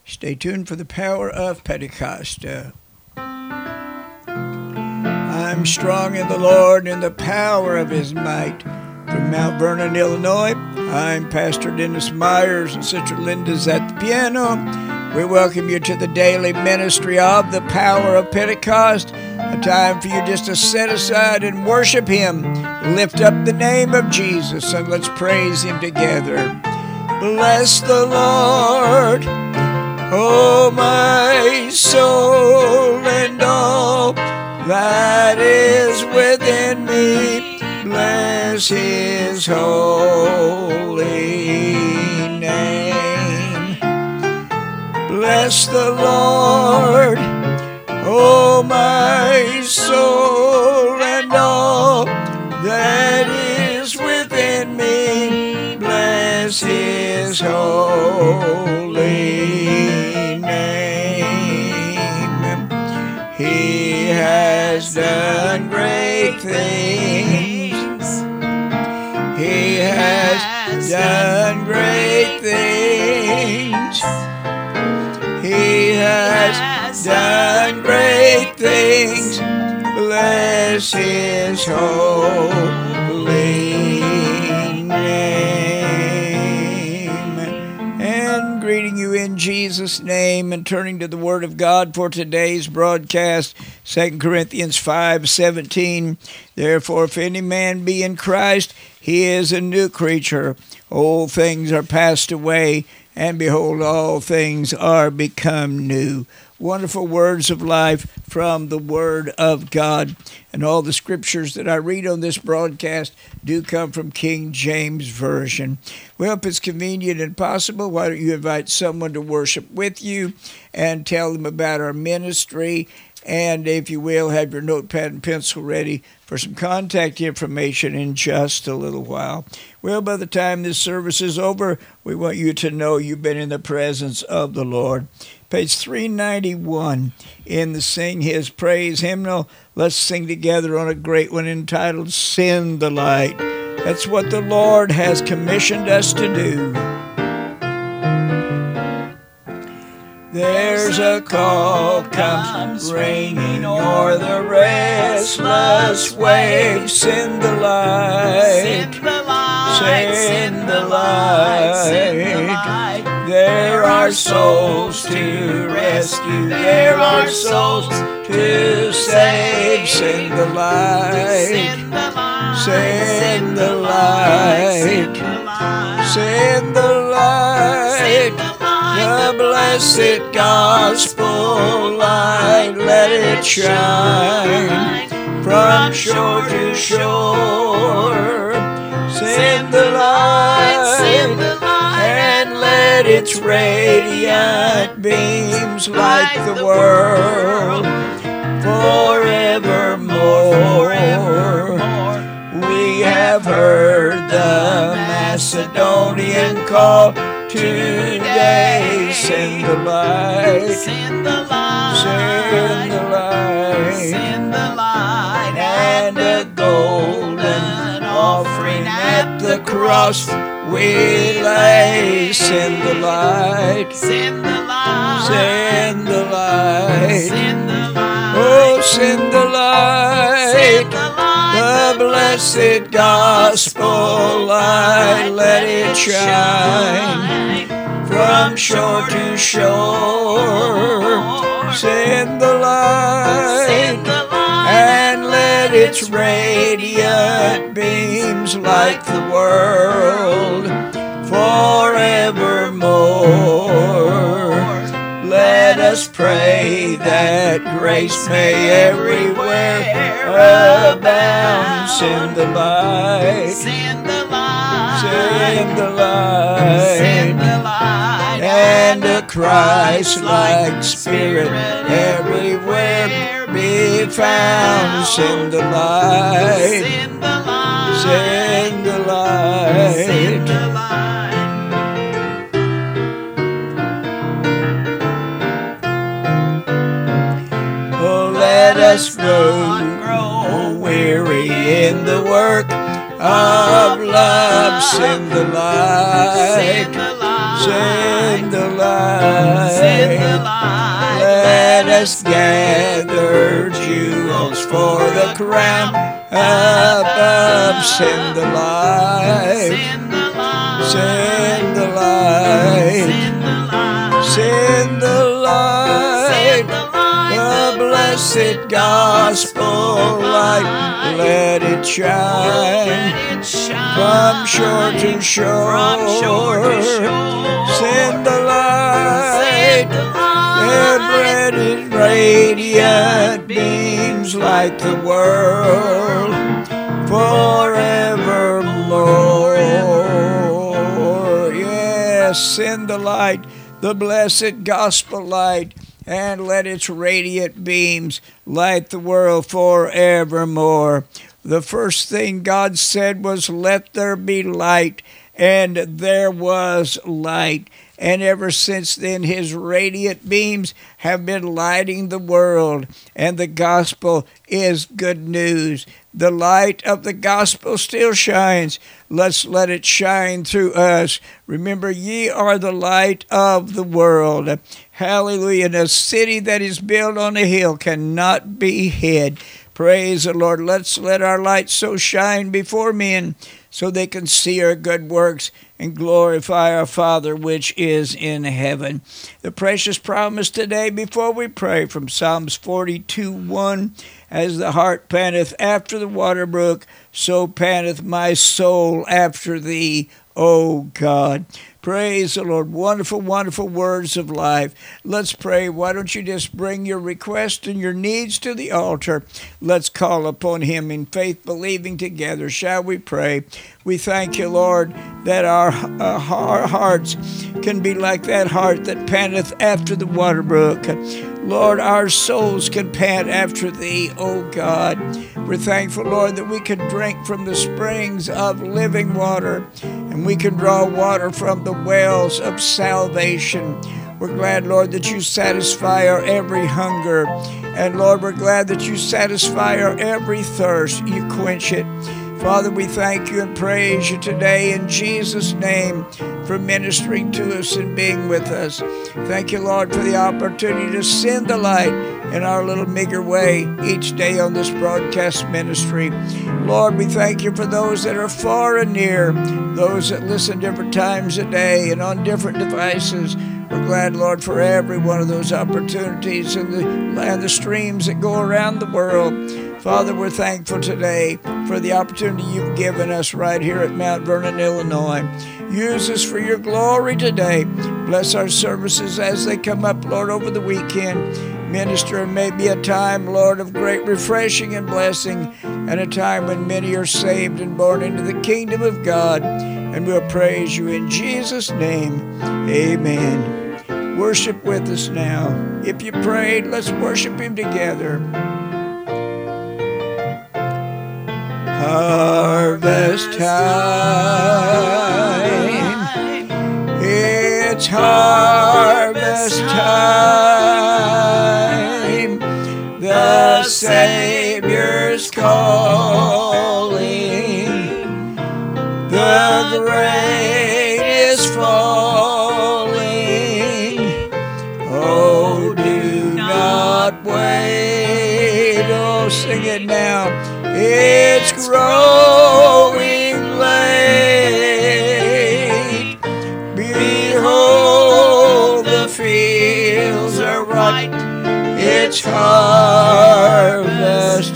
Stay tuned for the power of Pentecost. I'm strong in the Lord and the power of his might. From Mount Vernon, Illinois, I'm Pastor Dennis Myers, and Sister Linda's at the piano. We welcome you to the daily ministry of the power of Pentecost, a time for you just to set aside and worship him. Lift up the name of Jesus and let's praise him together. Bless the Lord, oh my soul, and all that is within me. Bless his holy name. Bless the Lord, oh my soul, and all that is within me. Bless his holy name. He has done great things. He has done great things. He has done great things. Bless his holy name. And greeting you in Jesus' name and turning to the Word of God for today's broadcast, 2 Corinthians 5:17. Therefore, if any man be in Christ, he is a new creature. Old things are passed away, and behold, all things are become new. Wonderful words of life from the Word of God. And all the scriptures that I read on this broadcast do come from King James Version. Well, if it's convenient and possible, why don't you invite someone to worship with you and tell them about our ministry. And if you will, have your notepad and pencil ready for some contact information in just a little while. Well, by the time this service is over, we want you to know you've been in the presence of the Lord. Page 391 in the Sing His Praise hymnal. Let's sing together on a great one entitled Send the Light. That's what the Lord has commissioned us to do. There's a call comes ringing o'er the restless waves. Send the light, send the light, send the light. There are souls to rescue, there are souls to save. Send the light, send the light, send the light, send the light. The blessed gospel light, let it shine from shore to shore. Send the light, and let its radiant beams light the world forevermore. We have heard the Macedonian call. Today, send the light, send the light, send the light, send the light, and a golden offering at the cross we lay. Send the light, send the light, send the light, send the light, oh, send the light, send the light. The blessed gospel light, let it shine from shore to shore. Send the light, and let its radiant beams light the world forevermore. Let us pray that grace may everywhere abound. Send the light, send the light, send the light, send the light, and a Christ-like spirit everywhere be found. Send the light, send the light, send the light, send the light. Let us grow weary in the work of love. Send the light, send the light, send has gathered jewels for the crown. Above, send the light, send the light, send the light, the blessed gospel light. Let it shine from shore to shore. Send the light, and let it radiant beams light the world forevermore. Yes, send the light, the blessed gospel light, and let its radiant beams light the world forevermore. The first thing God said was, let there be light, and there was light. And ever since then, his radiant beams have been lighting the world, and the gospel is good news. The light of the gospel still shines. Let's let it shine through us. Remember, ye are the light of the world. Hallelujah. And a city that is built on a hill cannot be hid. Praise the Lord. Let's let our light so shine before men so they can see our good works and glorify our Father which is in heaven. The precious promise today before we pray from Psalms 42:1, as the hart panteth after the water brook, so panteth my soul after thee, O God. Praise the Lord. Wonderful, wonderful words of life. Let's pray. Why don't you just bring your requests and your needs to the altar? Let's call upon him in faith, believing together. Shall we pray? We thank you, Lord, that our hearts can be like that hart that panteth after the water brook. Lord, our souls can pant after thee, O God. We're thankful, Lord, that we can drink from the springs of living water, and we can draw water from the wells of salvation. We're glad, Lord, that you satisfy our every hunger. And, Lord, we're glad that you satisfy our every thirst. You quench it. Father, we thank you and praise you today in Jesus' name for ministering to us and being with us. Thank you, Lord, for the opportunity to send the light in our little meager way each day on this broadcast ministry. Lord, we thank you for those that are far and near, those that listen different times a day and on different devices. We're glad, Lord, for every one of those opportunities and the streams that go around the world. Father, we're thankful today for the opportunity you've given us right here at Mount Vernon, Illinois. Use us for your glory today. Bless our services as they come up, Lord, over the weekend. Minister, and may be a time, Lord, of great refreshing and blessing, and a time when many are saved and born into the kingdom of God. And we'll praise you in Jesus' name. Amen. Worship with us now. If you prayed, let's worship him together. Harvest time, it's harvest time, the Savior's calling, the grain is falling, oh, do not wait, oh, sing it now. It's growing late. Behold, the fields are ripe. It's harvest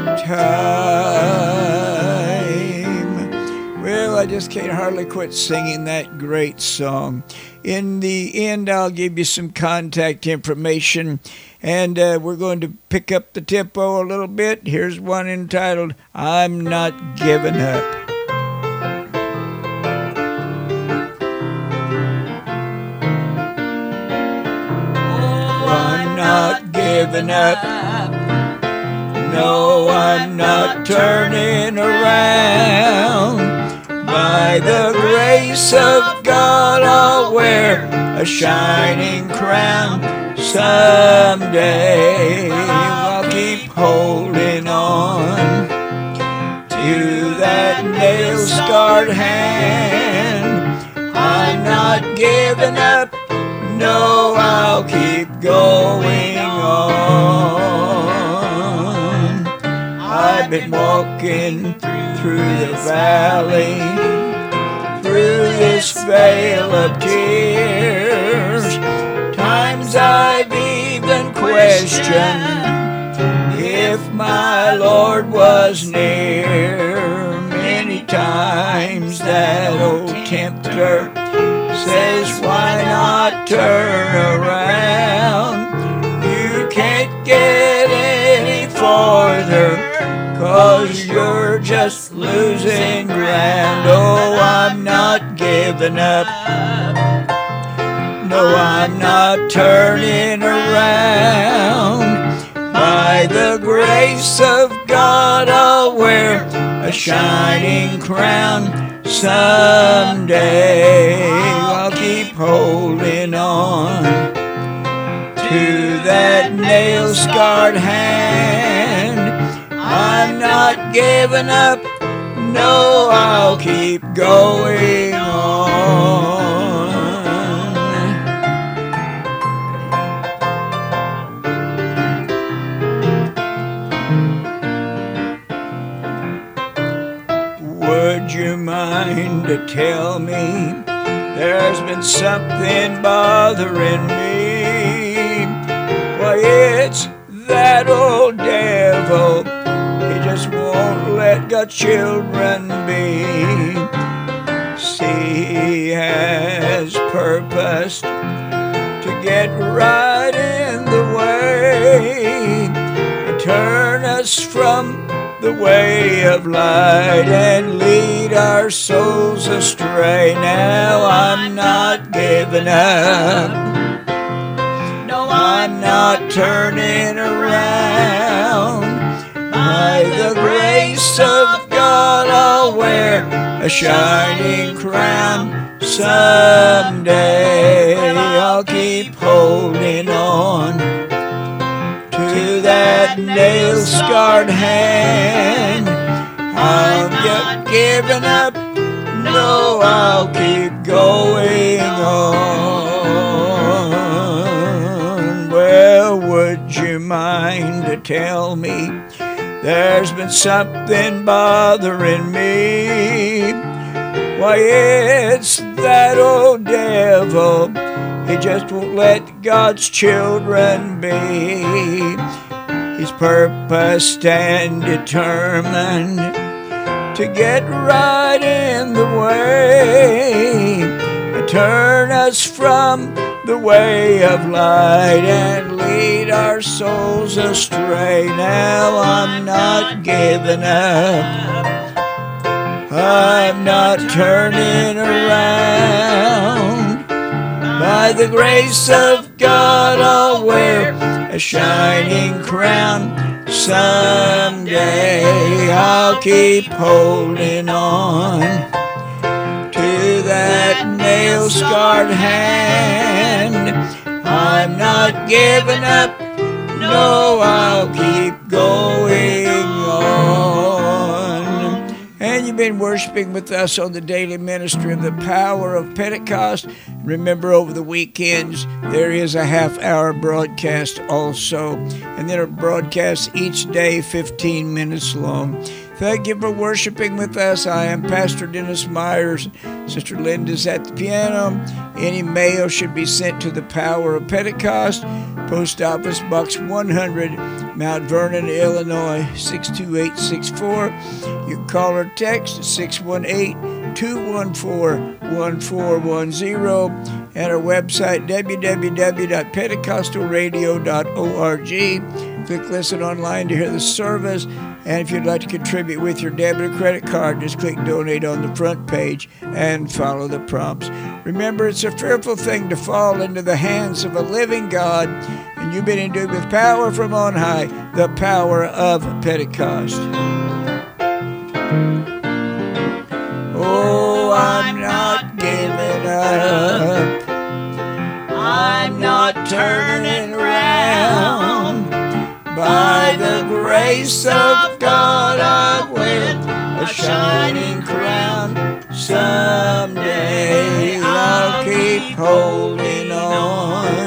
time. Well, I just can't hardly quit singing that great song. In the end, I'll give you some contact information. And we're going to pick up the tempo a little bit. Here's one entitled, I'm Not Giving Up. Oh, I'm not giving up. No, I'm not turning around. By the grace of God, I'll wear a shining crown. Someday I'll keep holding on to that nail-scarred hand. I'm not giving up. No, I'll keep going on. I've been walking through the valley, through this vale of tears. Times I've even questioned if my Lord was near. Many times that old tempter says, why not turn around? You can't get any farther, 'cause you're just losing ground. Oh, I'm not giving up. No, I'm not turning around. By the grace of God, I'll wear a shining crown. Someday I'll keep holding on to that nail-scarred hand. I'm not giving up. No, I'll keep going on. Would you mind to tell me there's been something bothering me? Why, it's that old devil. He just won't let God's children be. See, he has purposed to get right in the way and turn us from the way of light and lead our souls astray. Now I'm not giving up. No, I'm not turning around. By the grace of God, I'll wear a shining crown. Someday I'll keep holding on to that nail-scarred hand. I'm not giving up. No, I'll keep going on. Well, would you mind to tell me there's been something bothering me? Why, it's that old devil. He just won't let God's children be. He's purposed and determined to get right in the way, turn us from the way of light and lead our souls astray. Now I'm not giving up. I'm not turning around. By the grace of God, I'll wear a shining crown. Someday I'll keep holding on to that nail-scarred hand. I'm not giving up. No, I'll keep going on. And you've been worshiping with us on the daily ministry of the power of Pentecost. Remember, over the weekends, there is a half-hour broadcast also. And then a broadcast each day, 15 minutes long. Thank you for worshiping with us. I am Pastor Dennis Myers. Sister Linda's at the piano. Any mail should be sent to the Power of Pentecost, Post Office Box 100, Mount Vernon, Illinois, 62864. You can call or text at 618-214-1410, and our website, www.pentecostalradio.org. Click Listen Online to hear the service. And if you'd like to contribute with your debit or credit card, just click Donate on the front page and follow the prompts. Remember, it's a fearful thing to fall into the hands of a living God, and you've been endued with power from on high, the power of Pentecost. Oh, I'm not giving up. I'm not turning around. By the grace of God, I wear a shining crown. Someday I'll keep holding on